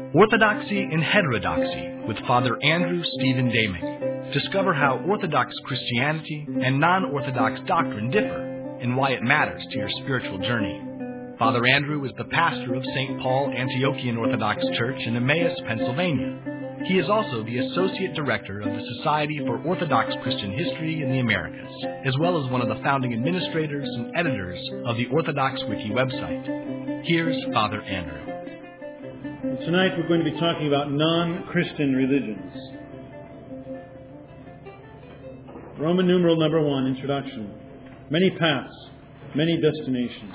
Orthodoxy and Heterodoxy with Father Andrew Stephen Damick. Discover how Orthodox Christianity and non-Orthodox doctrine differ and why it matters to your spiritual journey. Father Andrew is the pastor of St. Paul Antiochian Orthodox Church in Emmaus, Pennsylvania. He is also the Associate Director of the Society for Orthodox Christian History in the Americas, as well as one of the founding administrators and editors of the Orthodox Wiki website. Here's Father Andrew. Tonight we're going to be talking about non-Christian religions. Roman numeral number 1, introduction. Many paths, many destinations.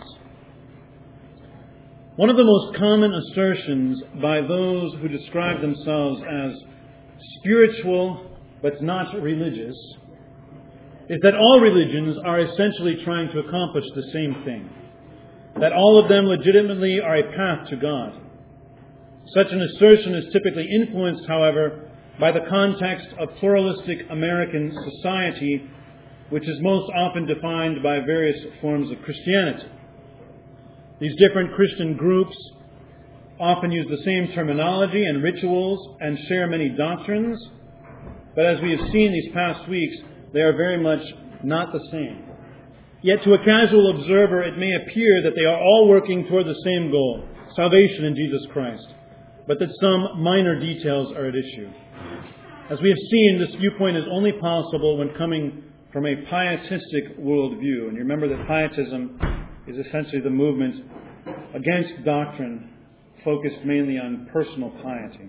One of the most common assertions by those who describe themselves as spiritual but not religious is that all religions are essentially trying to accomplish the same thing. That all of them legitimately are a path to God. Such an assertion is typically influenced, however, by the context of pluralistic American society, which is most often defined by various forms of Christianity. These different Christian groups often use the same terminology and rituals and share many doctrines, but as we have seen these past weeks, they are very much not the same. Yet to a casual observer, it may appear that they are all working toward the same goal, salvation in Jesus Christ, but that some minor details are at issue. As we have seen, this viewpoint is only possible when coming from a pietistic worldview. And you remember that pietism is essentially the movement against doctrine focused mainly on personal piety.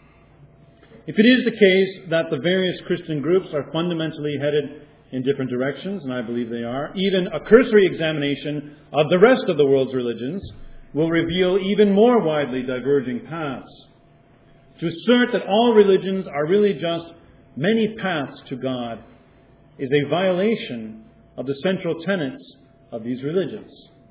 If it is the case that the various Christian groups are fundamentally headed in different directions, and I believe they are, even a cursory examination of the rest of the world's religions will reveal even more widely diverging paths. To assert that all religions are really just many paths to God is a violation of the central tenets of these religions.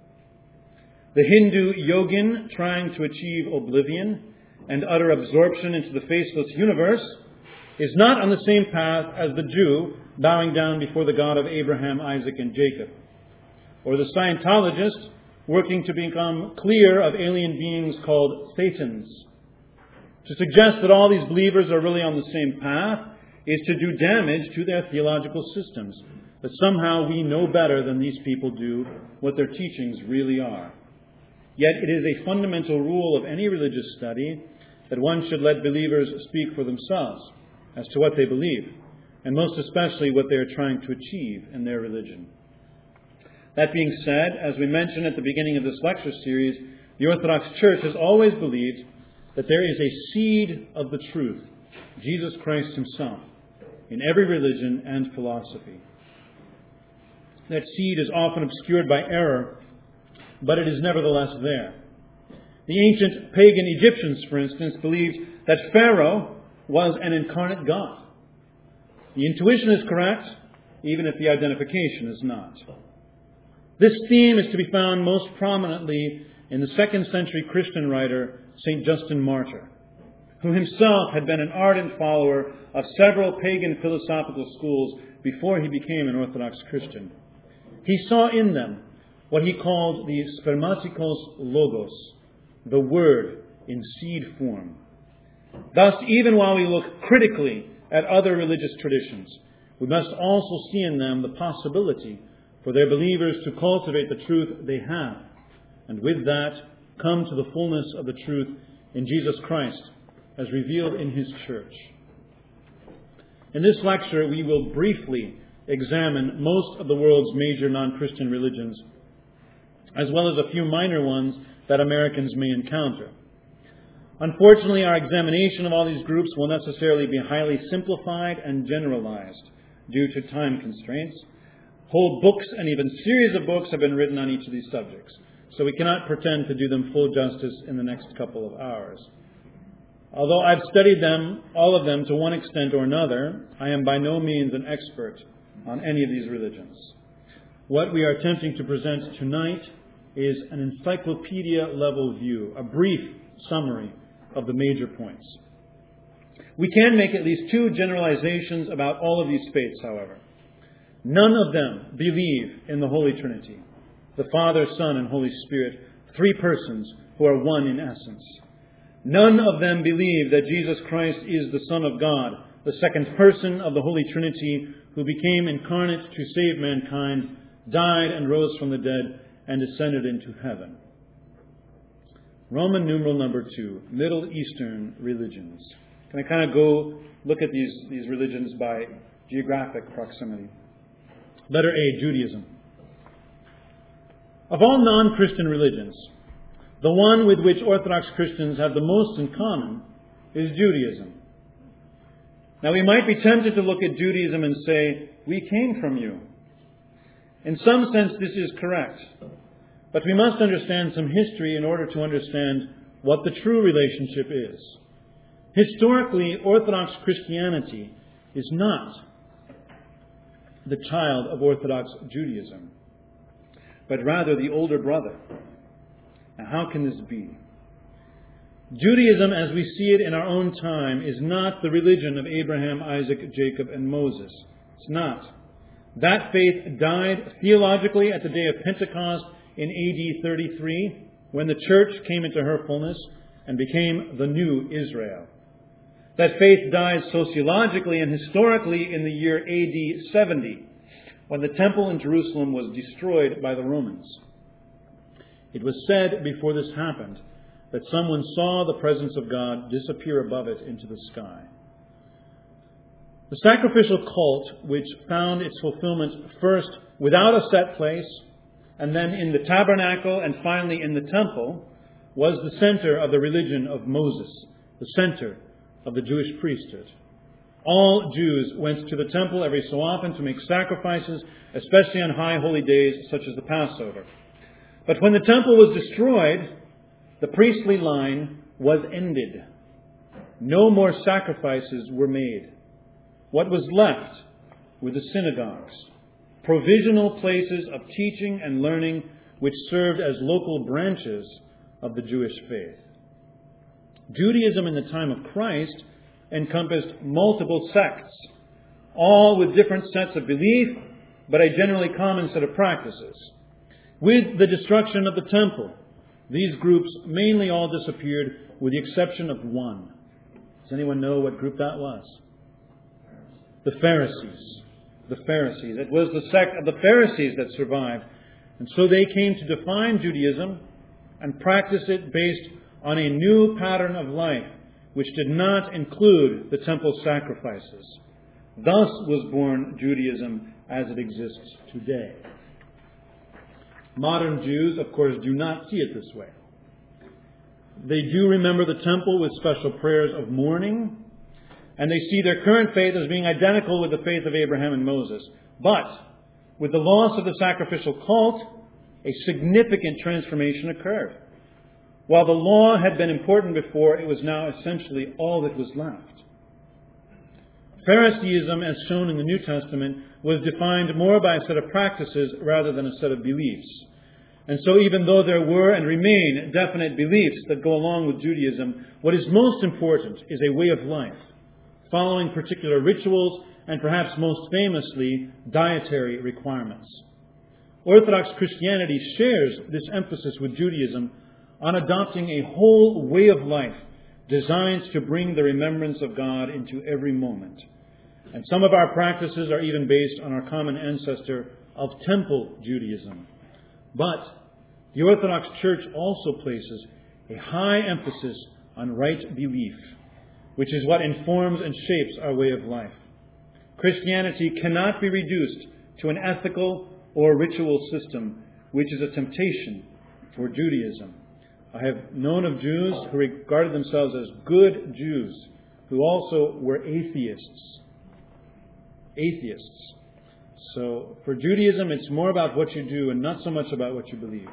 The Hindu yogin trying to achieve oblivion and utter absorption into the faceless universe is not on the same path as the Jew bowing down before the God of Abraham, Isaac, and Jacob, or the Scientologist working to become clear of alien beings called Satans. To suggest that all these believers are really on the same path is to do damage to their theological systems, that somehow we know better than these people do what their teachings really are. Yet it is a fundamental rule of any religious study that one should let believers speak for themselves as to what they believe, and most especially what they are trying to achieve in their religion. That being said, as we mentioned at the beginning of this lecture series, the Orthodox Church has always believed that there is a seed of the truth, Jesus Christ Himself, in every religion and philosophy. That seed is often obscured by error, but it is nevertheless there. The ancient pagan Egyptians, for instance, believed that Pharaoh was an incarnate God. The intuition is correct, even if the identification is not. This theme is to be found most prominently in the 2nd century Christian writer, St. Justin Martyr, who himself had been an ardent follower of several pagan philosophical schools before he became an Orthodox Christian. He saw in them what he called the spermatikos logos, the word in seed form. Thus, even while we look critically at other religious traditions, we must also see in them the possibility for their believers to cultivate the truth they have, and with that, come to the fullness of the truth in Jesus Christ, as revealed in His church. In this lecture, we will briefly examine most of the world's major non-Christian religions, as well as a few minor ones that Americans may encounter. Unfortunately, our examination of all these groups will necessarily be highly simplified and generalized due to time constraints. Whole books and even series of books have been written on each of these subjects, so we cannot pretend to do them full justice in the next couple of hours. Although I've studied them, all of them, to one extent or another, I am by no means an expert on any of these religions. What we are attempting to present tonight is an encyclopedia-level view, a brief summary of the major points. We can make at least 2 generalizations about all of these faiths, however. None of them believe in the Holy Trinity, the Father, Son, and Holy Spirit, 3 persons who are one in essence. None of them believe that Jesus Christ is the Son of God, the second person of the Holy Trinity, who became incarnate to save mankind, died and rose from the dead, and ascended into heaven. Roman numeral number 2, Middle Eastern religions. Can I kind of go look at these religions by geographic proximity? Letter A, Judaism. Of all non-Christian religions, the one with which Orthodox Christians have the most in common is Judaism. Now, we might be tempted to look at Judaism and say, we came from you. In some sense, this is correct. But we must understand some history in order to understand what the true relationship is. Historically, Orthodox Christianity is not the child of Orthodox Judaism, but rather the older brother. Now, how can this be? Judaism, as we see it in our own time, is not the religion of Abraham, Isaac, Jacob, and Moses. It's not. That faith died theologically at the day of Pentecost in AD 33, when the church came into her fullness and became the new Israel. That faith died sociologically and historically in the year AD 70, when the temple in Jerusalem was destroyed by the Romans. It was said before this happened that someone saw the presence of God disappear above it into the sky. The sacrificial cult, which found its fulfillment first without a set place, and then in the tabernacle, and finally in the temple, was the center of the religion of Moses, the center of the Jewish priesthood. All Jews went to the temple every so often to make sacrifices, especially on high holy days such as the Passover. But when the temple was destroyed, the priestly line was ended. No more sacrifices were made. What was left were the synagogues, provisional places of teaching and learning which served as local branches of the Jewish faith. Judaism in the time of Christ encompassed multiple sects, all with different sets of belief, but a generally common set of practices. With the destruction of the temple, these groups mainly all disappeared with the exception of one. Does anyone know what group that was? The Pharisees. The Pharisees. It was the sect of the Pharisees that survived. And so they came to define Judaism and practice it based on a new pattern of life, which did not include the temple sacrifices. Thus was born Judaism as it exists today. Modern Jews, of course, do not see it this way. They do remember the temple with special prayers of mourning, and they see their current faith as being identical with the faith of Abraham and Moses. But with the loss of the sacrificial cult, a significant transformation occurred. While the law had been important before, it was now essentially all that was left. Phariseeism, as shown in the New Testament, was defined more by a set of practices rather than a set of beliefs. And so even though there were and remain definite beliefs that go along with Judaism, what is most important is a way of life, following particular rituals and perhaps most famously, dietary requirements. Orthodox Christianity shares this emphasis with Judaism on adopting a whole way of life designed to bring the remembrance of God into every moment. And some of our practices are even based on our common ancestor of Temple Judaism. But the Orthodox Church also places a high emphasis on right belief, which is what informs and shapes our way of life. Christianity cannot be reduced to an ethical or ritual system, which is a temptation for Judaism. I have known of Jews who regarded themselves as good Jews, who also were atheists. Atheists. So for Judaism, it's more about what you do and not so much about what you believe.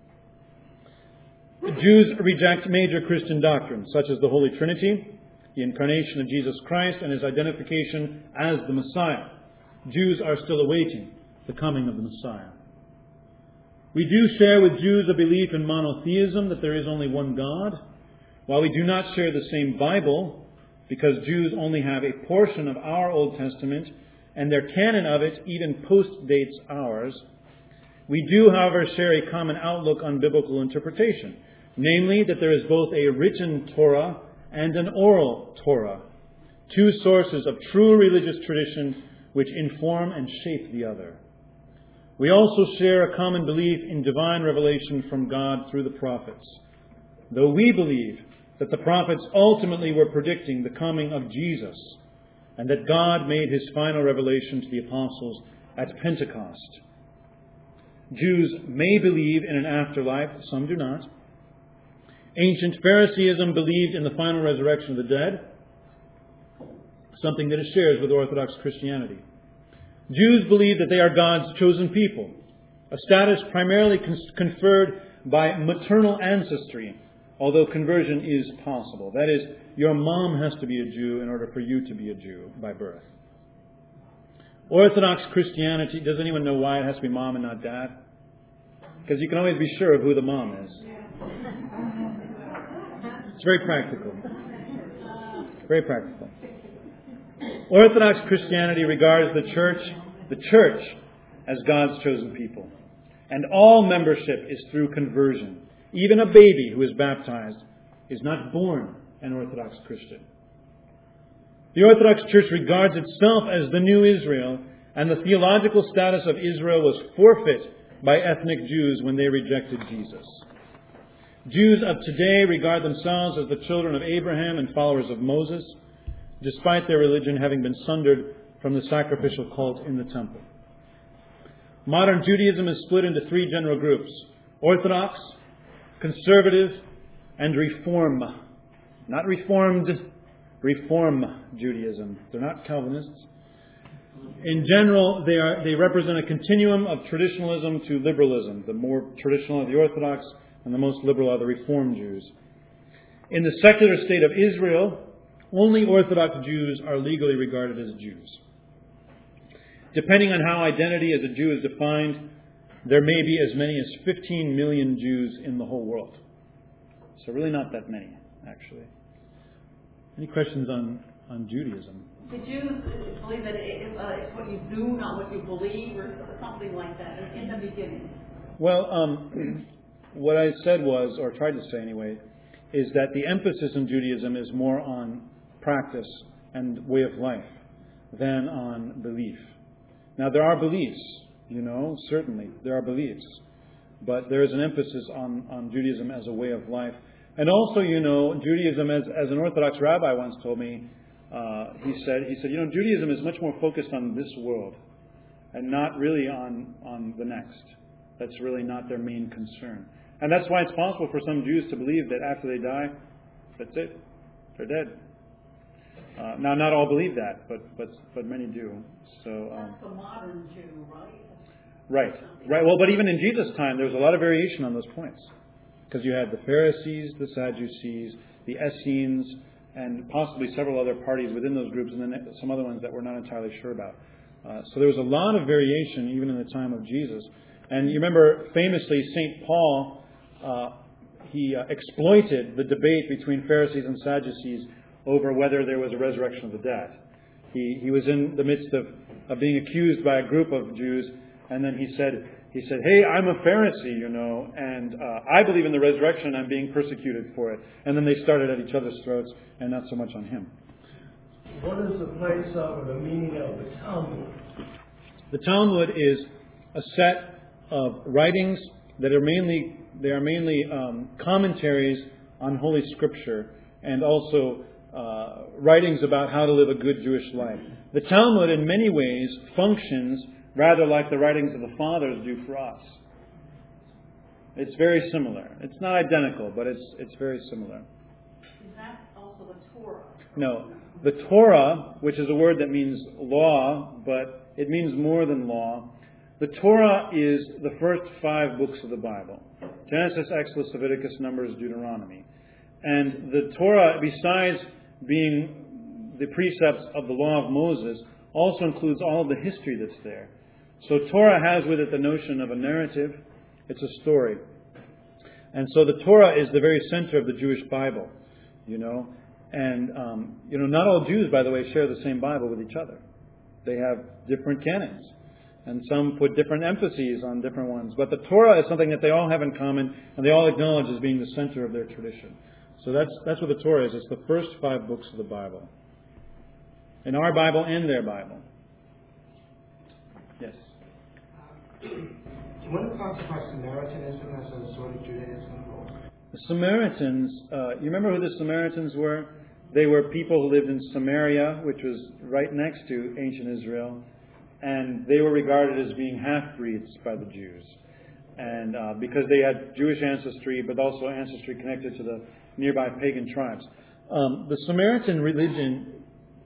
Jews reject major Christian doctrines, such as the Holy Trinity, the incarnation of Jesus Christ, and His identification as the Messiah. Jews are still awaiting the coming of the Messiah. We do share with Jews a belief in monotheism, that there is only one God. While we do not share the same Bible, because Jews only have a portion of our Old Testament, and their canon of it even post-dates ours, we do, however, share a common outlook on biblical interpretation, namely that there is both a written Torah and an oral Torah, two sources of true religious tradition which inform and shape the other. We also share a common belief in divine revelation from God through the prophets, though we believe that the prophets ultimately were predicting the coming of Jesus, and that God made his final revelation to the apostles at Pentecost. Jews may believe in an afterlife, some do not. Ancient Phariseeism believed in the final resurrection of the dead, something that it shares with Orthodox Christianity. Jews believe that they are God's chosen people, a status primarily conferred by maternal ancestry, although conversion is possible. That is, your mom has to be a Jew in order for you to be a Jew by birth. Orthodox Christianity, does anyone know why it has to be mom and not dad? Because you can always be sure of who the mom is. It's very practical. Very practical. Orthodox Christianity regards the church as God's chosen people. And all membership is through conversion. Even a baby who is baptized is not born an Orthodox Christian. The Orthodox Church regards itself as the new Israel, and the theological status of Israel was forfeit by ethnic Jews when they rejected Jesus. Jews of today regard themselves as the children of Abraham and followers of Moses, despite their religion having been sundered from the sacrificial cult in the temple. Modern Judaism is split into three general groups: Orthodox, Conservative, and Reform. Not Reformed, Reform Judaism. They're not Calvinists. In general, they represent a continuum of traditionalism to liberalism. The more traditional are the Orthodox, and the most liberal are the Reform Jews. In the secular state of Israel, only Orthodox Jews are legally regarded as Jews. Depending on how identity as a Jew is defined, there may be as many as 15 million Jews in the whole world. So really not that many, actually. Any questions on Judaism? The Jews believe that it's what you do, not what you believe, or something like that in the beginning. Well, what I said was, or tried to say anyway, is that the emphasis in Judaism is more on practice and way of life than on belief. Now, there are beliefs, certainly. There are beliefs. But there is an emphasis on Judaism as a way of life. And also, Judaism, as an Orthodox rabbi once told me, he said, Judaism is much more focused on this world and not really on the next. That's really not their main concern. And that's why it's possible for some Jews to believe that after they die, that's it. They're dead. Now, not all believe that, but many do. So that's the modern Jew, right? Right. Well, but even in Jesus' time, there was a lot of variation on those points. Because you had the Pharisees, the Sadducees, the Essenes, and possibly several other parties within those groups, and then some other ones that we're not entirely sure about. So there was a lot of variation even in the time of Jesus. And you remember, famously, St. Paul, he exploited the debate between Pharisees and Sadducees over whether there was a resurrection of the dead. He was in the midst of being accused by a group of Jews, and then he said, hey, I'm a Pharisee, and I believe in the resurrection, and I'm being persecuted for it. And then they started at each other's throats, and not so much on him. What is the place of or the meaning of the Talmud? The Talmud is a set of writings that are mainly commentaries on Holy Scripture, and also writings about how to live a good Jewish life. The Talmud, in many ways, functions rather like the writings of the Fathers do for us. It's very similar. It's not identical, but it's very similar. Is that also the Torah? No. The Torah, which is a word that means law, but it means more than law. The Torah is the first 5 books of the Bible: Genesis, Exodus, Leviticus, Numbers, Deuteronomy. And the Torah, besides being the precepts of the law of Moses, also includes all of the history that's there. So Torah has with it the notion of a narrative. It's a story. And so the Torah is the very center of the Jewish Bible, And, not all Jews, by the way, share the same Bible with each other. They have different canons. And some put different emphases on different ones. But the Torah is something that they all have in common, and they all acknowledge as being the center of their tradition. So that's what the Torah is. It's the first 5 books of the Bible. In our Bible and their Bible. Yes? What do you classify Samaritanism as a sort of Judaism? The Samaritans, you remember who the Samaritans were? They were people who lived in Samaria, which was right next to ancient Israel. And they were regarded as being half-breeds by the Jews. And because they had Jewish ancestry, but also ancestry connected to the nearby pagan tribes. The Samaritan religion,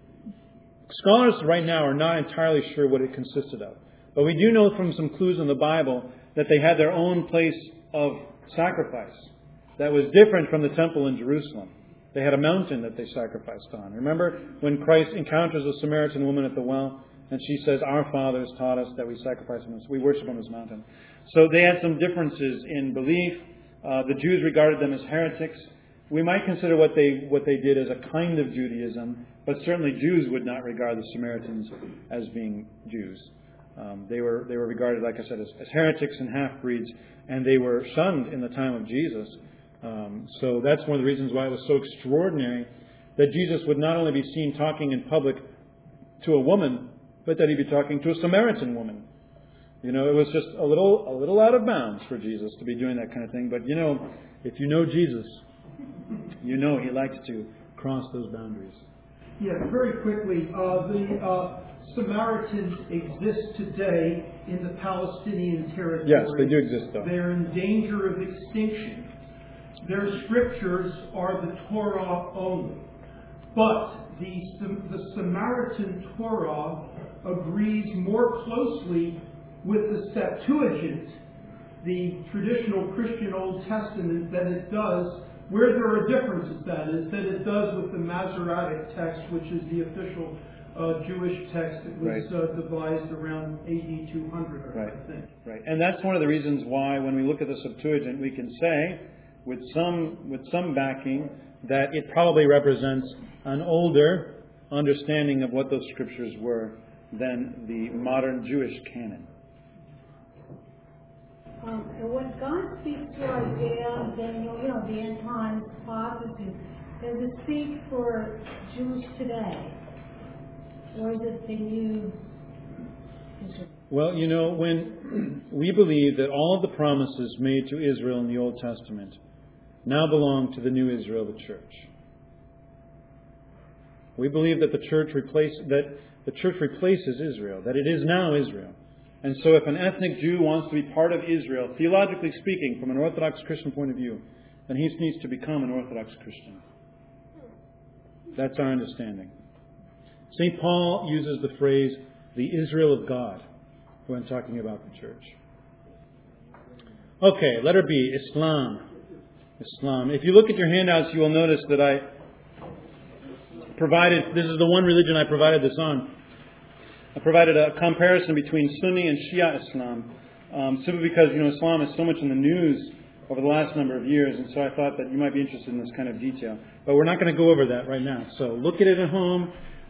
scholars right now are not entirely sure what it consisted of. But we do know from some clues in the Bible that they had their own place of sacrifice that was different from the temple in Jerusalem. They had a mountain that they sacrificed on. Remember when Christ encounters a Samaritan woman at the well? And she says, "Our fathers taught us that we sacrifice on this, we worship on this mountain." So they had some differences in belief. The Jews regarded them as heretics. We might consider what they did as a kind of Judaism, but certainly Jews would not regard the Samaritans as being Jews. They were regarded, like I said, as heretics and half-breeds, and they were shunned in the time of Jesus. So that's one of the reasons why it was so extraordinary that Jesus would not only be seen talking in public to a woman, but that he'd be talking to a Samaritan woman. You know, it was just a little out of bounds for Jesus to be doing that kind of thing. But, if you know Jesus, you know he likes to cross those boundaries. Yeah, very quickly, the Samaritans exist today in the Palestinian territory. Yes, they do exist, though. They're in danger of extinction. Their scriptures are the Torah only. But the Samaritan Torah agrees more closely with the Septuagint, the traditional Christian Old Testament, than it does, where there are differences, that is, than it does with the Masoretic text, which is the official Jewish text that was devised around AD 200, I think. Right. And that's one of the reasons why when we look at the Septuagint, we can say, with some backing, that it probably represents an older understanding of what those scriptures were than the modern Jewish canon. And when God speaks to Isaiah, Daniel, the end times prophecies, does it speak for Jews today? Or is it the new Israel? Well, when we believe that all of the promises made to Israel in the Old Testament now belong to the new Israel, the church. We believe that the church replaces Israel, that it is now Israel. And so if an ethnic Jew wants to be part of Israel, theologically speaking, from an Orthodox Christian point of view, then he needs to become an Orthodox Christian. That's our understanding. St. Paul uses the phrase, the Israel of God, when talking about the church. Okay, letter B, Islam. If you look at your handouts, you will notice that I provided, this is the one religion I provided this on. I provided a comparison between Sunni and Shia Islam, simply because, Islam is so much in the news over the last number of years, and so I thought that you might be interested in this kind of detail. But we're not going to go over that right now. So look at it at home.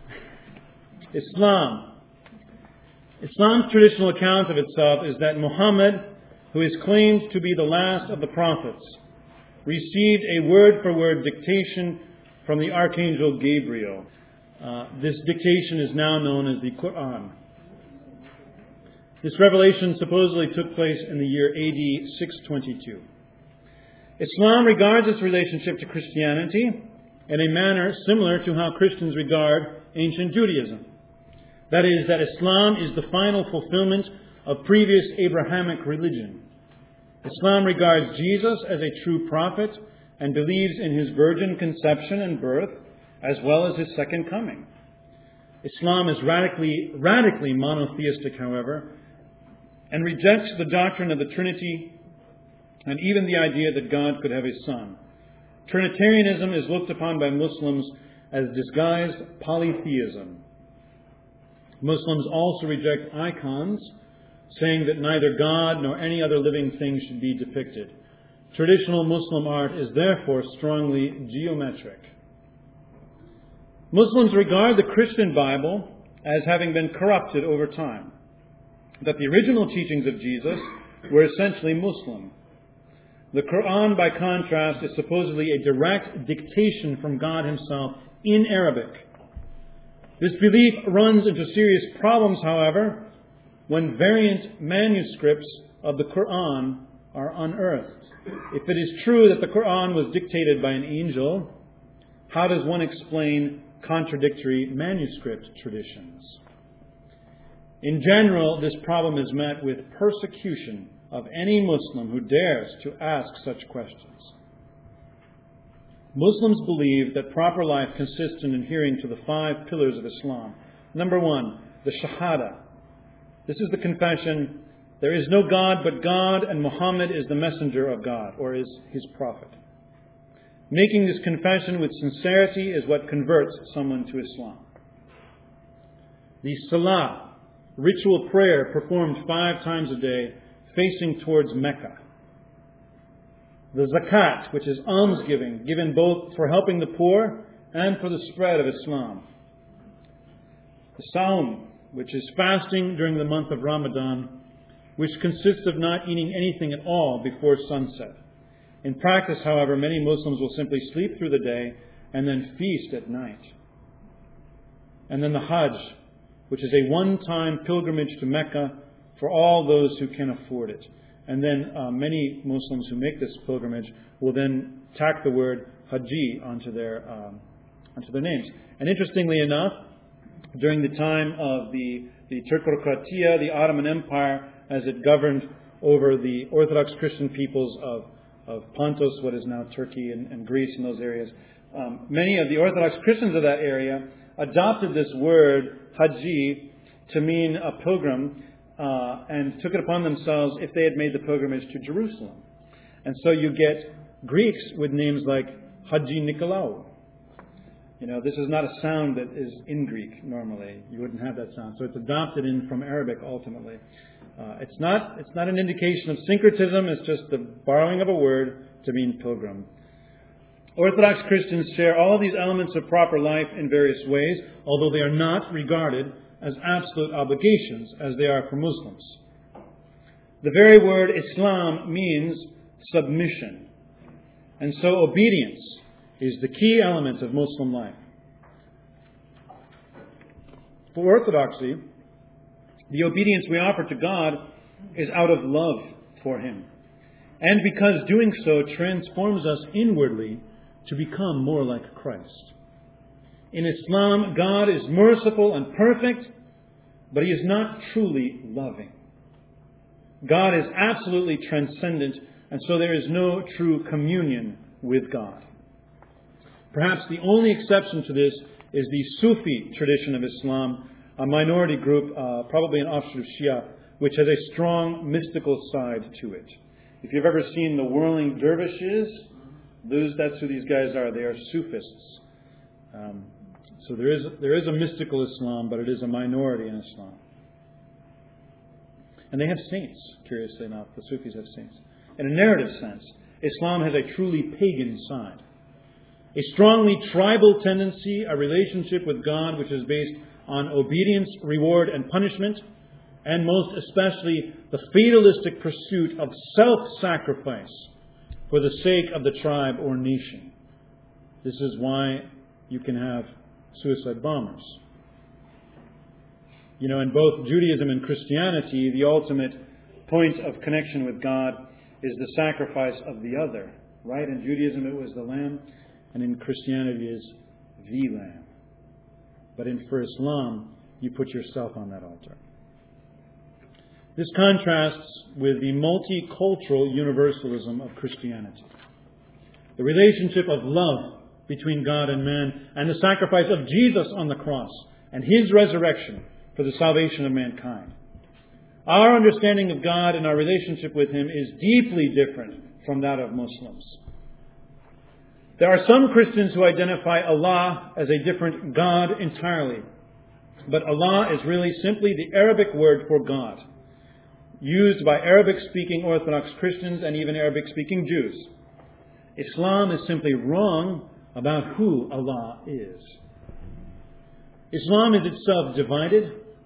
Islam. Islam's traditional account of itself is that Muhammad, who is claimed to be the last of the prophets, received a word-for-word dictation from the Archangel Gabriel. This dictation is now known as the Quran. This revelation supposedly took place in the year AD 622. Islam regards its relationship to Christianity in a manner similar to how Christians regard ancient Judaism. That is, that Islam is the final fulfillment of previous Abrahamic religion. Islam regards Jesus as a true prophet and believes in his virgin conception and birth, as well as his second coming. Islam is radically monotheistic, however, and rejects the doctrine of the Trinity and even the idea that God could have a son. Trinitarianism is looked upon by Muslims as disguised polytheism. Muslims also reject icons, saying that neither God nor any other living thing should be depicted. Traditional Muslim art is therefore strongly geometric. Muslims regard the Christian Bible as having been corrupted over time. that the original teachings of Jesus were essentially Muslim. The Quran, by contrast, is supposedly a direct dictation from God Himself in Arabic. This belief runs into serious problems, however, when variant manuscripts of the Quran are unearthed. If it is true that the Quran was dictated by an angel, how does one explain contradictory manuscript traditions? In general, this problem is met with persecution of any Muslim who dares to ask such questions. Muslims believe that proper life consists in adhering to the 5 pillars of Islam. Number 1, the Shahada. This is the confession, there is no God but God, and Muhammad is the messenger of God, or is His prophet. Making this confession with sincerity is what converts someone to Islam. The Salah, ritual prayer performed 5 times a day, facing towards Mecca. The Zakat, which is almsgiving, given both for helping the poor and for the spread of Islam. The Sawm, which is fasting during the month of Ramadan, which consists of not eating anything at all before sunset. In practice, however, many Muslims will simply sleep through the day and then feast at night. And then the Hajj, which is a one-time pilgrimage to Mecca for all those who can afford it. And then many Muslims who make this pilgrimage will then tack the word Haji onto their names. And interestingly enough, during the time of the Turkocratia, the Ottoman Empire, as it governed over the Orthodox Christian peoples of Pontus, what is now Turkey and Greece and those areas, many of the Orthodox Christians of that area adopted this word Haji to mean a pilgrim, and took it upon themselves if they had made the pilgrimage to Jerusalem. And so you get Greeks with names like Haji Nikolaou. This is not a sound that is in Greek normally. You wouldn't have that sound. So it's adopted in from Arabic ultimately. It's not an indication of syncretism. It's just the borrowing of a word to mean pilgrim. Orthodox Christians share all of these elements of proper life in various ways, although they are not regarded as absolute obligations as they are for Muslims. The very word Islam means submission. And so obedience is the key element of Muslim life. For Orthodoxy, the obedience we offer to God is out of love for Him. And because doing so transforms us inwardly to become more like Christ. In Islam, God is merciful and perfect, but He is not truly loving. God is absolutely transcendent, and so there is no true communion with God. Perhaps the only exception to this is the Sufi tradition of Islam, a minority group, probably an offshoot of Shia, which has a strong mystical side to it. If you've ever seen the whirling dervishes, that's who these guys are. They are Sufists. So there is a mystical Islam, but it is a minority in Islam. And they have saints, curiously enough. The Sufis have saints. In a narrative sense, Islam has a truly pagan side. A strongly tribal tendency, a relationship with God which is based on obedience, reward, and punishment, and most especially the fatalistic pursuit of self-sacrifice for the sake of the tribe or nation. This is why you can have suicide bombers. In both Judaism and Christianity, the ultimate point of connection with God is the sacrifice of the other. Right? In Judaism it was the lamb, and in Christianity it is the lamb. But for Islam, you put yourself on that altar. This contrasts with the multicultural universalism of Christianity. The relationship of love between God and man, and the sacrifice of Jesus on the cross and His resurrection for the salvation of mankind. Our understanding of God and our relationship with Him is deeply different from that of Muslims. There are some Christians who identify Allah as a different God entirely. But Allah is really simply the Arabic word for God, used by Arabic-speaking Orthodox Christians and even Arabic-speaking Jews. Islam is simply wrong about who Allah is. Islam is itself divided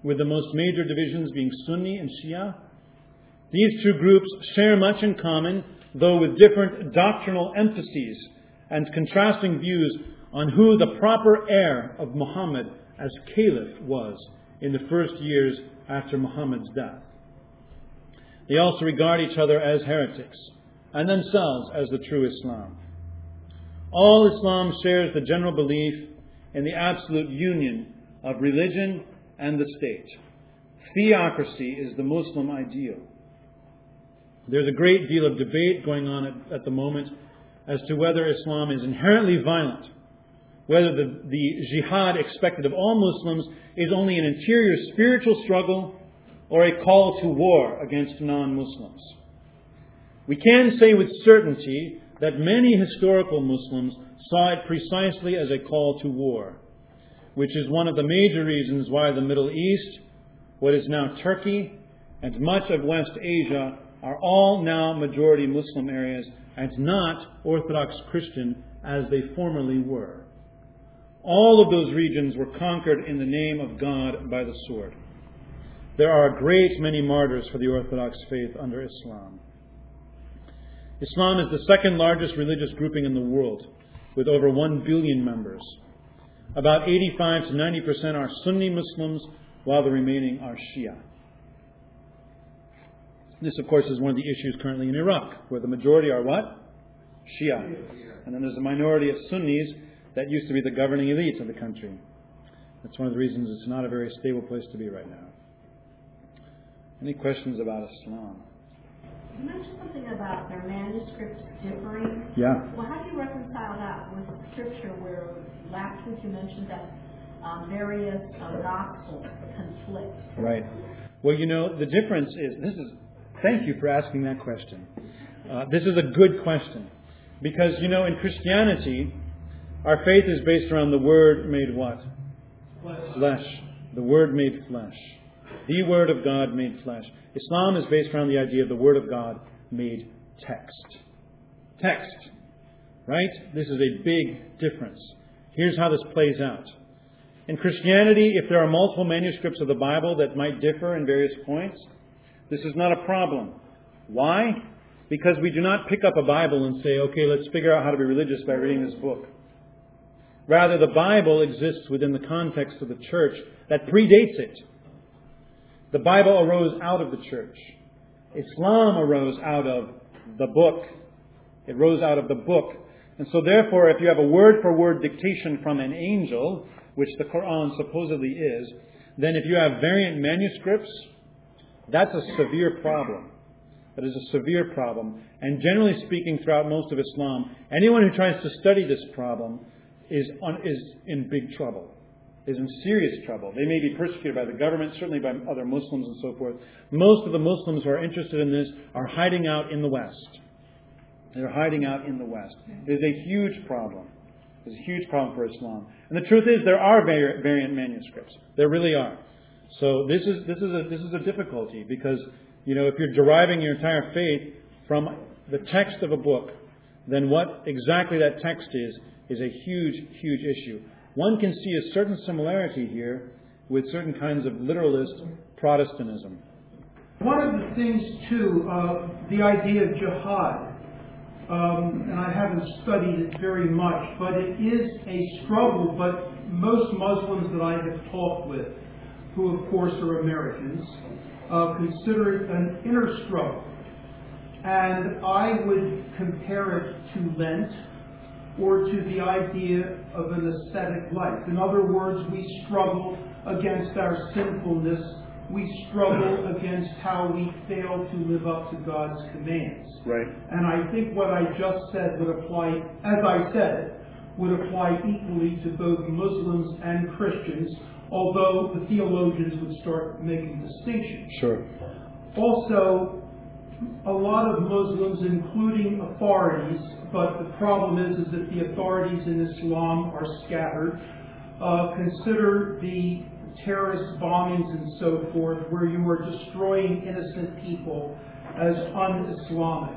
with the most major divisions being Sunni and Shia. These two groups share much in common, though with different doctrinal emphases and contrasting views on who the proper heir of Muhammad as caliph was in the first years after Muhammad's death. They also regard each other as heretics and themselves as the true Islam. All Islam shares the general belief in the absolute union of religion and the state. Theocracy is the Muslim ideal. There's a great deal of debate going on at the moment as to whether Islam is inherently violent, whether the jihad expected of all Muslims is only an interior spiritual struggle or a call to war against non-Muslims. We can say with certainty that many historical Muslims saw it precisely as a call to war, which is one of the major reasons why the Middle East, what is now Turkey, and much of West Asia are all now majority Muslim areas and not Orthodox Christian as they formerly were. All of those regions were conquered in the name of God by the sword. There are a great many martyrs for the Orthodox faith under Islam. Islam is the second largest religious grouping in the world, with over 1 billion members. About 85 to 90% are Sunni Muslims, while the remaining are Shia. This, of course, is one of the issues currently in Iraq, where the majority are what? Shia. And then there's a minority of Sunnis that used to be the governing elite of the country. That's one of the reasons it's not a very stable place to be right now. Any questions about Islam? You mentioned something about their manuscripts differing. Yeah. Well, how do you reconcile that with Scripture where last week you mentioned that various gospels conflict? Right. Well, the difference is, thank you for asking that question. This is a good question. Because, in Christianity, our faith is based around the Word made what? Flesh. The Word made flesh. The Word of God made flesh. Islam is based around the idea of the Word of God made text. Text. Right? This is a big difference. Here's how this plays out. In Christianity, if there are multiple manuscripts of the Bible that might differ in various points, this is not a problem. Why? Because we do not pick up a Bible and say, okay, let's figure out how to be religious by reading this book. Rather, the Bible exists within the context of the church that predates it. The Bible arose out of the church. Islam arose out of the book. It rose out of the book. And so therefore, if you have a word-for-word dictation from an angel, which the Quran supposedly is, then if you have variant manuscripts, that's a severe problem. That is a severe problem. And generally speaking, throughout most of Islam, anyone who tries to study this problem is in big trouble, is in serious trouble. They may be persecuted by the government, certainly by other Muslims and so forth. Most of the Muslims who are interested in this are hiding out in the West. They're hiding out in the West. It is a huge problem. It's a huge problem for Islam. And the truth is, there are variant manuscripts. There really are. So this is a difficulty because, if you're deriving your entire faith from the text of a book, then what exactly that text is a huge, huge issue. One can see a certain similarity here with certain kinds of literalist Protestantism. One of the things, too, the idea of jihad, and I haven't studied it very much, but it is a struggle. But most Muslims that I have talked with, who of course are Americans, consider it an inner struggle. And I would compare it to Lent or to the idea of an ascetic life. In other words, we struggle against our sinfulness. We struggle against how we fail to live up to God's commands. Right. And I think what I just said would apply, as I said, would apply equally to both Muslims and Christians, although the theologians would start making distinctions. Sure. Also, a lot of Muslims, including authorities, but the problem is that the authorities in Islam are scattered, consider the terrorist bombings and so forth, where you are destroying innocent people, as un-Islamic.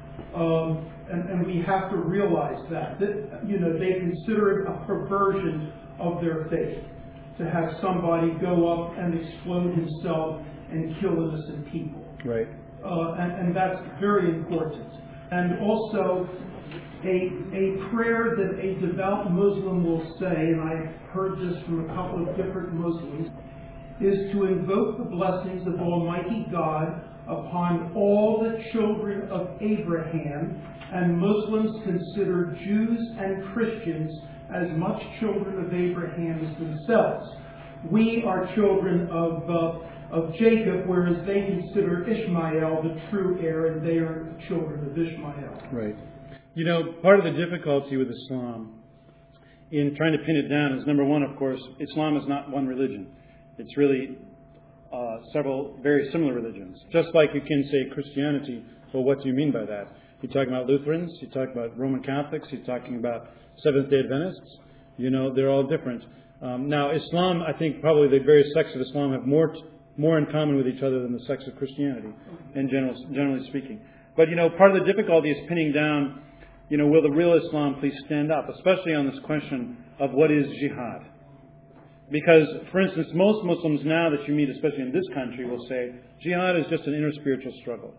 And we have to realize that they consider it a perversion of their faith. to have somebody go up and explode himself and kill innocent people. Right. And that's very important. And also, a prayer that a devout Muslim will say, and I've heard this from a couple of different Muslims, is to invoke the blessings of Almighty God upon all the children of Abraham, and Muslims consider Jews and Christians as much children of Abraham as themselves. We are children of Jacob, whereas they consider Ishmael the true heir, and they are children of Ishmael. Right. You know, part of the difficulty with Islam in trying to pin it down is, number one, of course, Islam is not one religion. It's really several very similar religions. Just like you can say Christianity, well, what do you mean by that? You're talking about Lutherans, you're talking about Roman Catholics, you're talking about Seventh-day Adventists. You know, they're all different. Now, Islam, I think probably the various sects of Islam have more in common with each other than the sects of Christianity, generally speaking. But, you know, part of the difficulty is pinning down, you know, will the real Islam please stand up, especially on this question of what is jihad. Because, for instance, most Muslims now that you meet, especially in this country, will say, jihad is just an inner spiritual struggle.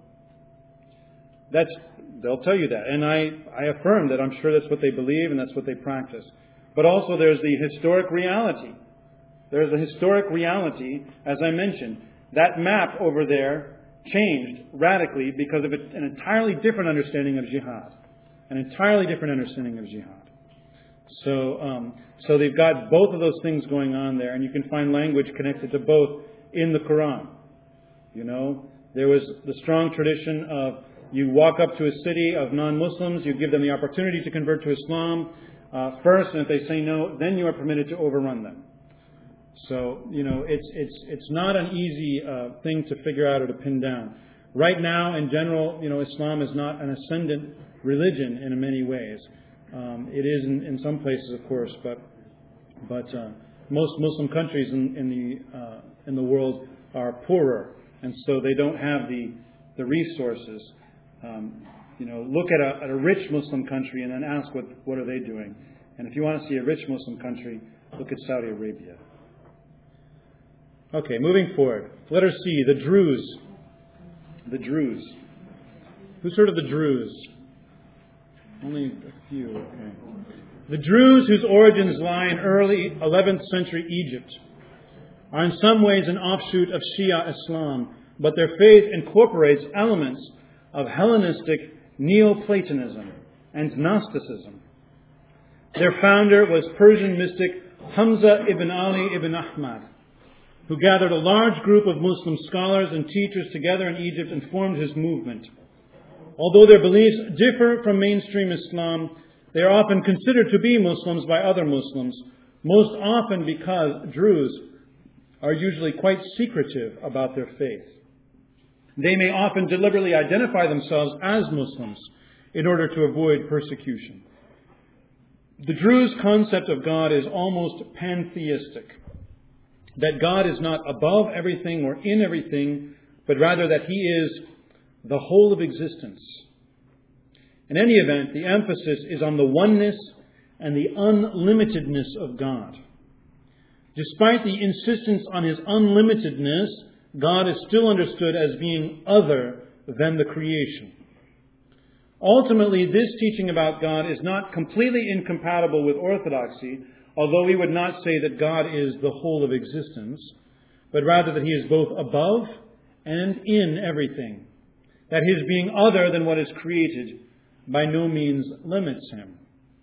They'll tell you that. And I affirm that I'm sure that's what they believe and that's what they practice. But also there's the historic reality. There's a historic reality, as I mentioned. That map over there changed radically because of an entirely different understanding of jihad. An entirely different understanding of jihad. So they've got both of those things going on there, and you can find language connected to both in the Quran. You know, there was the strong tradition of you walk up to a city of non-Muslims, you give them the opportunity to convert to Islam first, and if they say no, then you are permitted to overrun them. So, you know, it's not an easy thing to figure out or to pin down. Right now, in general, you know, Islam is not an ascendant religion in many ways. It is in some places, of course, but most Muslim countries in the world are poorer, and so they don't have the resources. You know, look at a rich Muslim country and then ask what are they doing. And if you want to see a rich Muslim country, look at Saudi Arabia. Okay, moving forward. Letter C, the Druze. The Druze. Who's heard of the Druze? Only a few, okay. The Druze, whose origins lie in early 11th century Egypt, are in some ways an offshoot of Shia Islam, but their faith incorporates elements of Hellenistic Neoplatonism and Gnosticism. Their founder was Persian mystic Hamza ibn Ali ibn Ahmad, who gathered a large group of Muslim scholars and teachers together in Egypt and formed his movement. Although their beliefs differ from mainstream Islam, they are often considered to be Muslims by other Muslims, most often because Druze are usually quite secretive about their faith. They may often deliberately identify themselves as Muslims in order to avoid persecution. The Druze concept of God is almost pantheistic, that God is not above everything or in everything, but rather that He is the whole of existence. In any event, the emphasis is on the oneness and the unlimitedness of God. Despite the insistence on His unlimitedness, God is still understood as being other than the creation. Ultimately, this teaching about God is not completely incompatible with orthodoxy, although we would not say that God is the whole of existence, but rather that He is both above and in everything. That His being other than what is created by no means limits Him.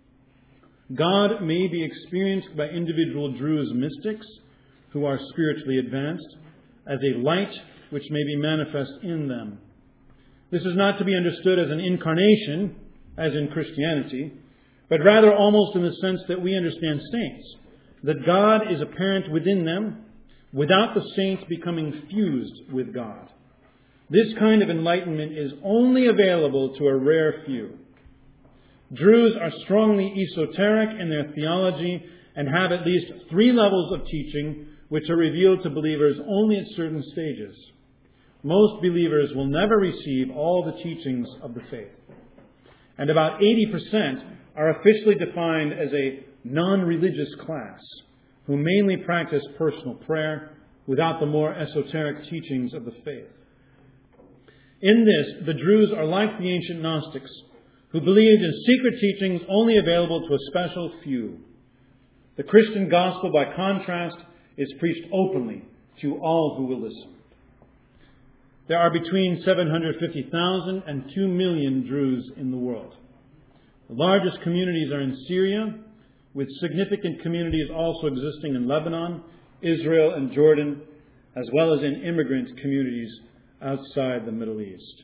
God may be experienced by individual Druze mystics who are spiritually advanced as a light which may be manifest in them. This is not to be understood as an incarnation, as in Christianity, but rather almost in the sense that we understand saints, that God is apparent within them without the saints becoming fused with God. This kind of enlightenment is only available to a rare few. Druze are strongly esoteric in their theology and have at least 3 levels of teaching which are revealed to believers only at certain stages. Most believers will never receive all the teachings of the faith. And about 80% are officially defined as a non-religious class who mainly practice personal prayer without the more esoteric teachings of the faith. In this, the Druze are like the ancient Gnostics, who believed in secret teachings only available to a special few. The Christian gospel, by contrast, is preached openly to all who will listen. There are between 750,000 and 2 million Druze in the world. The largest communities are in Syria, with significant communities also existing in Lebanon, Israel, and Jordan, as well as in immigrant communities outside the Middle East.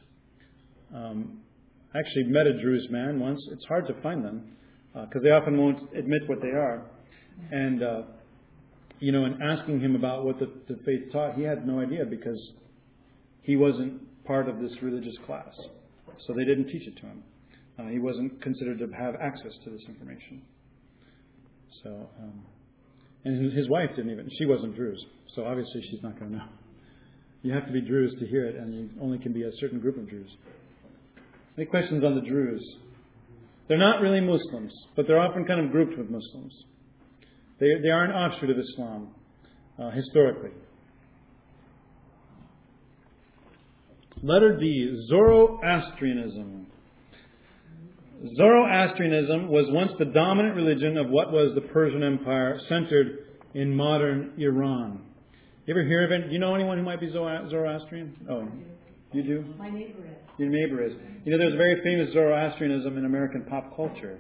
I actually met a Druze man once. It's hard to find them because they often won't admit what they are. And, in asking him about what the faith taught, he had no idea because he wasn't part of this religious class. So they didn't teach it to him. He wasn't considered to have access to this information. So, and his wife didn't even. She wasn't Druze, so obviously she's not going to know. You have to be Druze to hear it, and you only can be a certain group of Druze. Any questions on the Druze? They're not really Muslims, but they're often kind of grouped with Muslims. They are an offshoot of Islam, historically. Letter D, Zoroastrianism. Zoroastrianism was once the dominant religion of what was the Persian Empire, centered in modern Iran. You ever hear of it? Do you know anyone who might be Zoroastrian? Oh, you do? My neighbor is. Your neighbor is. There's a very famous Zoroastrianism in American pop culture.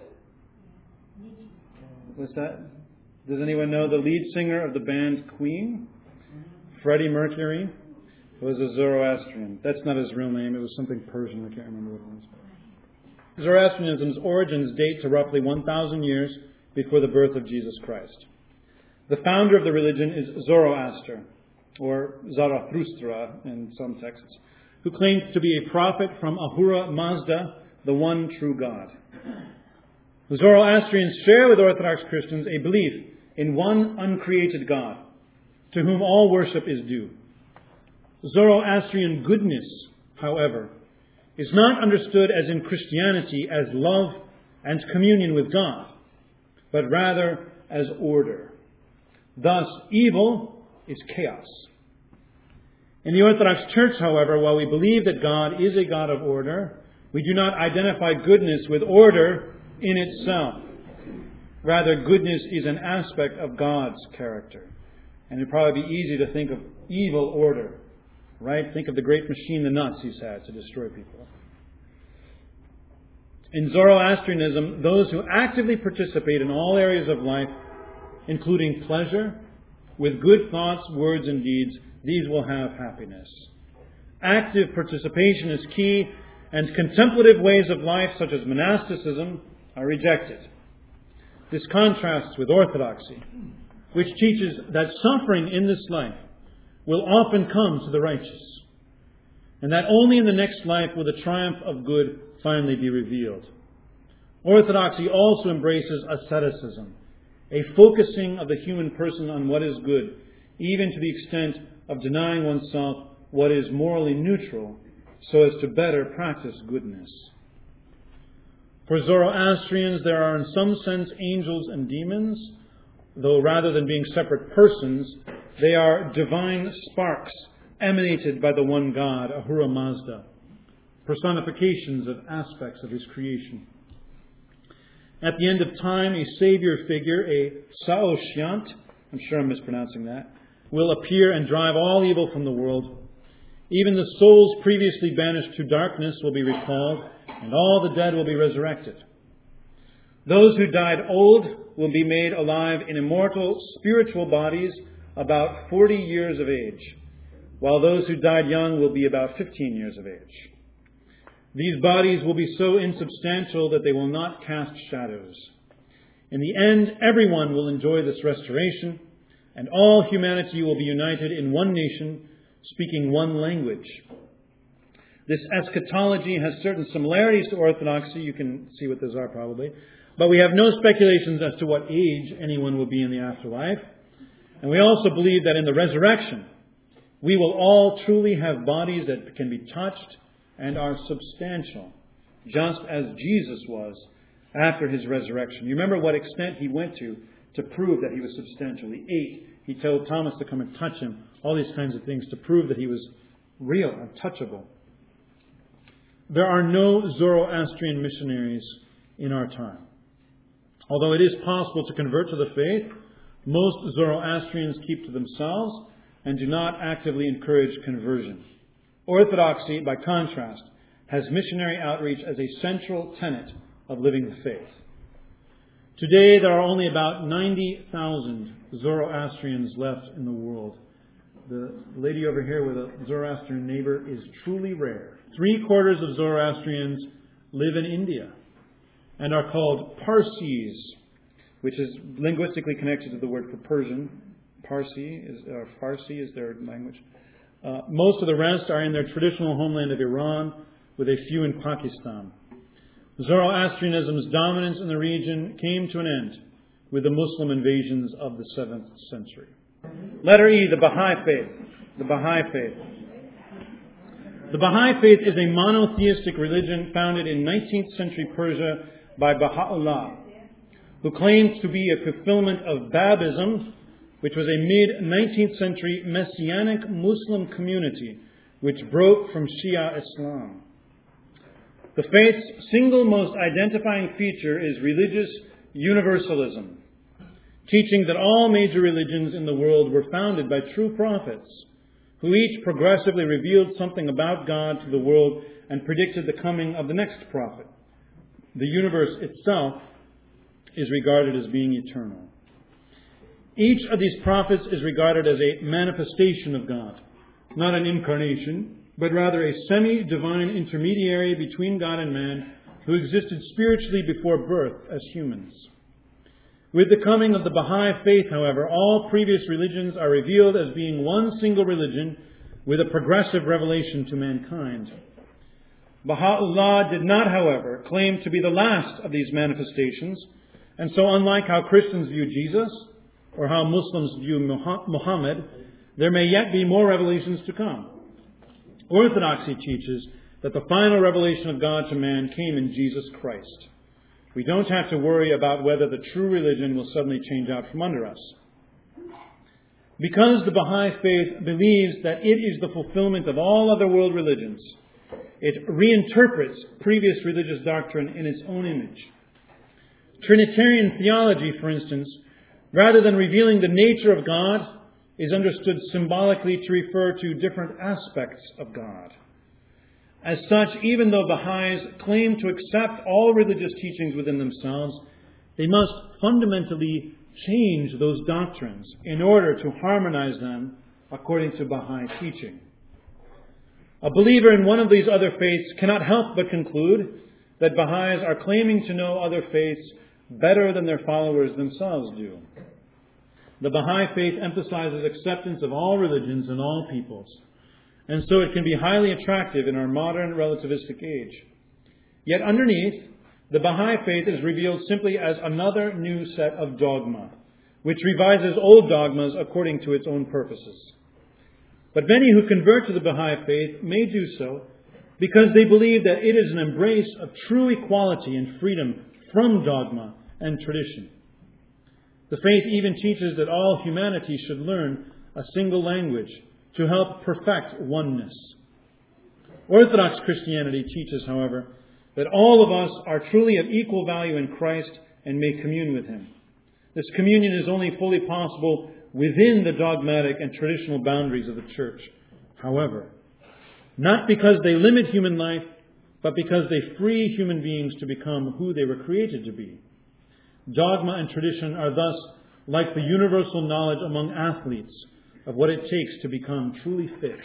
What's that? Does anyone know the lead singer of the band Queen? Freddie Mercury was a Zoroastrian. That's not his real name. It was something Persian. I can't remember what it was. Zoroastrianism's origins date to roughly 1,000 years before the birth of Jesus Christ. The founder of the religion is Zoroaster, or Zarathustra in some texts, who claimed to be a prophet from Ahura Mazda, the one true God. The Zoroastrians share with Orthodox Christians a belief in one uncreated God, to whom all worship is due. Zoroastrian goodness, however, is not understood as in Christianity as love and communion with God, but rather as order. Thus, evil is chaos. In the Orthodox Church, however, while we believe that God is a God of order, we do not identify goodness with order in itself. Rather, goodness is an aspect of God's character. And it'd probably be easy to think of evil order, right? Think of the great machine the Nazis had to destroy people. In Zoroastrianism, those who actively participate in all areas of life, including pleasure, with good thoughts, words, and deeds, these will have happiness. Active participation is key, and contemplative ways of life, such as monasticism, are rejected. This contrasts with orthodoxy, which teaches that suffering in this life will often come to the righteous, and that only in the next life will the triumph of good finally be revealed. Orthodoxy also embraces asceticism, a focusing of the human person on what is good, even to the extent of denying oneself what is morally neutral, so as to better practice goodness. For Zoroastrians, there are in some sense angels and demons, though rather than being separate persons, they are divine sparks emanated by the one God, Ahura Mazda, personifications of aspects of his creation. At the end of time, a savior figure, a Saoshyant, I'm sure I'm mispronouncing that, will appear and drive all evil from the world. Even the souls previously banished to darkness will be recalled, and all the dead will be resurrected. Those who died old will be made alive in immortal spiritual bodies about 40 years of age, while those who died young will be about 15 years of age. These bodies will be so insubstantial that they will not cast shadows. In the end, everyone will enjoy this restoration, and all humanity will be united in one nation, speaking one language. This eschatology has certain similarities to orthodoxy. You can see what those are probably. But we have no speculations as to what age anyone will be in the afterlife. And we also believe that in the resurrection, we will all truly have bodies that can be touched and are substantial, just as Jesus was after his resurrection. You remember what extent he went to to prove that he was substantial. He ate. He told Thomas to come and touch him. All these kinds of things to prove that he was real and touchable. There are no Zoroastrian missionaries in our time. Although it is possible to convert to the faith, most Zoroastrians keep to themselves and do not actively encourage conversion. Orthodoxy, by contrast, has missionary outreach as a central tenet of living the faith. Today, there are only about 90,000 Zoroastrians left in the world. The lady over here with a Zoroastrian neighbor is truly rare. 3/4 of Zoroastrians live in India and are called Parsis, which is linguistically connected to the word for Persian. Farsi is their language. Most of the rest are in their traditional homeland of Iran, with a few in Pakistan. Zoroastrianism's dominance in the region came to an end with the Muslim invasions of the 7th century. Letter E, the Baha'i faith. The Baha'i faith. The Baha'i faith is a monotheistic religion founded in 19th century Persia by Baha'u'llah, who claims to be a fulfillment of Babism, which was a mid-19th century Messianic Muslim community which broke from Shia Islam. The faith's single most identifying feature is religious universalism, teaching that all major religions in the world were founded by true prophets, who each progressively revealed something about God to the world and predicted the coming of the next prophet. The universe itself is regarded as being eternal. Each of these prophets is regarded as a manifestation of God, not an incarnation, but rather a semi-divine intermediary between God and man who existed spiritually before birth as humans. With the coming of the Baha'i faith, however, all previous religions are revealed as being one single religion with a progressive revelation to mankind. Baha'u'llah did not, however, claim to be the last of these manifestations, and so unlike how Christians view Jesus, or how Muslims view Muhammad, there may yet be more revelations to come. Orthodoxy teaches that the final revelation of God to man came in Jesus Christ. We don't have to worry about whether the true religion will suddenly change out from under us. Because the Baha'i faith believes that it is the fulfillment of all other world religions, it reinterprets previous religious doctrine in its own image. Trinitarian theology, for instance, rather than revealing the nature of God, is understood symbolically to refer to different aspects of God. As such, even though Baha'is claim to accept all religious teachings within themselves, they must fundamentally change those doctrines in order to harmonize them according to Baha'i teaching. A believer in one of these other faiths cannot help but conclude that Baha'is are claiming to know other faiths better than their followers themselves do. The Baha'i faith emphasizes acceptance of all religions and all peoples, and so it can be highly attractive in our modern relativistic age. Yet underneath, the Baha'i faith is revealed simply as another new set of dogma, which revises old dogmas according to its own purposes. But many who convert to the Baha'i faith may do so because they believe that it is an embrace of true equality and freedom from dogma and tradition. The faith even teaches that all humanity should learn a single language to help perfect oneness. Orthodox Christianity teaches, however, that all of us are truly of equal value in Christ and may commune with Him. This communion is only fully possible within the dogmatic and traditional boundaries of the Church. However, not because they limit human life, but because they free human beings to become who they were created to be. Dogma and tradition are thus like the universal knowledge among athletes of what it takes to become truly fit.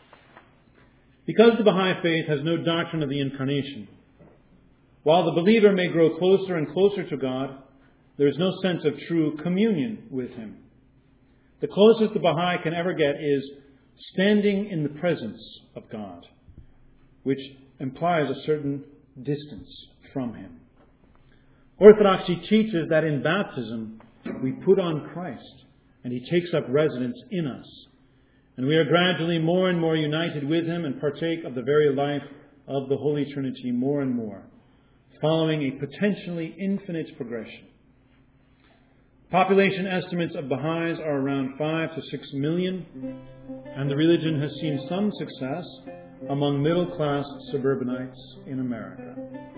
Because the Baha'i faith has no doctrine of the incarnation, while the believer may grow closer and closer to God, there is no sense of true communion with Him. The closest the Baha'i can ever get is standing in the presence of God, which implies a certain distance from Him. Orthodoxy teaches that in baptism we put on Christ and He takes up residence in us. And we are gradually more and more united with Him and partake of the very life of the Holy Trinity more and more, following a potentially infinite progression. Population estimates of Baha'is are around 5 to 6 million, and the religion has seen some success among middle-class suburbanites in America.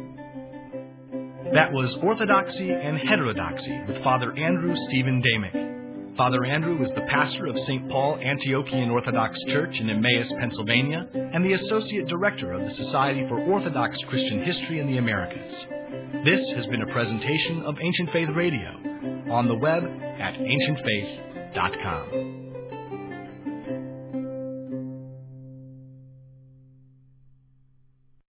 That was Orthodoxy and Heterodoxy with Father Andrew Stephen Damick. Father Andrew is the pastor of St. Paul Antiochian Orthodox Church in Emmaus, Pennsylvania, and the Associate Director of the Society for Orthodox Christian History in the Americas. This has been a presentation of Ancient Faith Radio, on the web at ancientfaith.com.